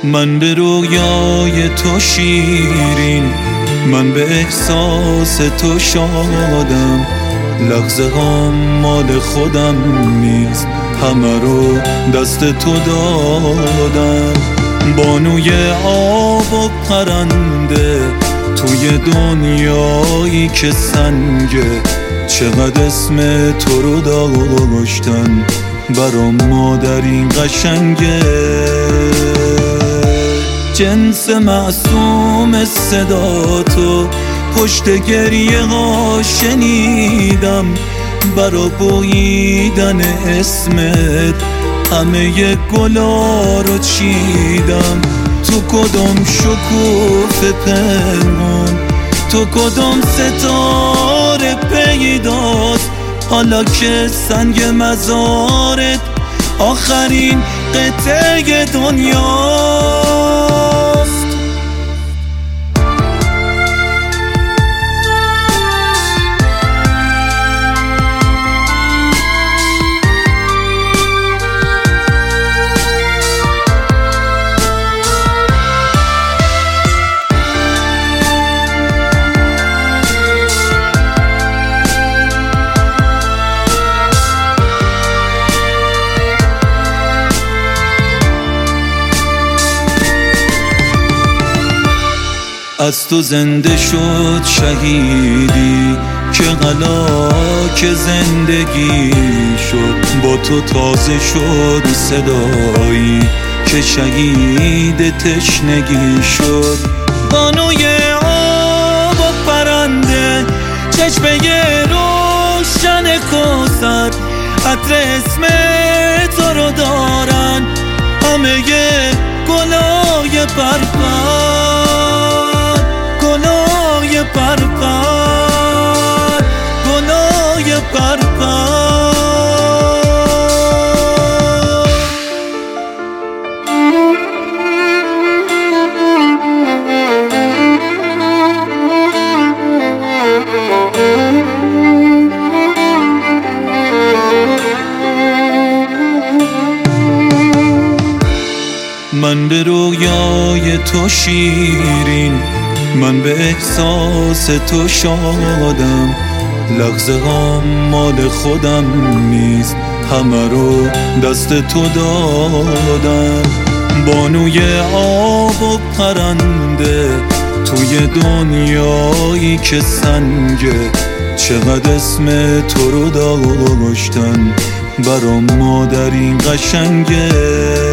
من به رویای تو شیرین، من به احساس تو شادم. لحظه ها مال خودم نیست، همه رو دست تو دادم. بانوی آب و پرنده توی دنیایی که سنگه، چقدر اسم تو رو داشتن برا ما در این قشنگه. جنس معصوم صدا تو پشت گریه ها شنیدم، برا بویدن اسمت همه گلا رو چیدم. تو کدوم شکوف پنهان، تو کدوم ستاره پیداست، حالا که سنگ مزارت آخرین قطعه دنیاست. از تو زنده شد شهیدی که غلاک زندگی شد، با تو تازه شد صدایی که شهید تشنگی شد. بانوی آب و پرنده چشمه روشن کوثر، عطر اسم تو رو دارن همه گلای پرپر، گلای پرپر، گلای پرپر. من به رویای تو شیرین، من به احساس تو شادم. لحظه ها مال خودم نیست، همه رو دست تو دادم. بانوی آب و پرنده توی دنیایی که سنگه، چقدر اسم تو رو داشتن برا ما در این قشنگه.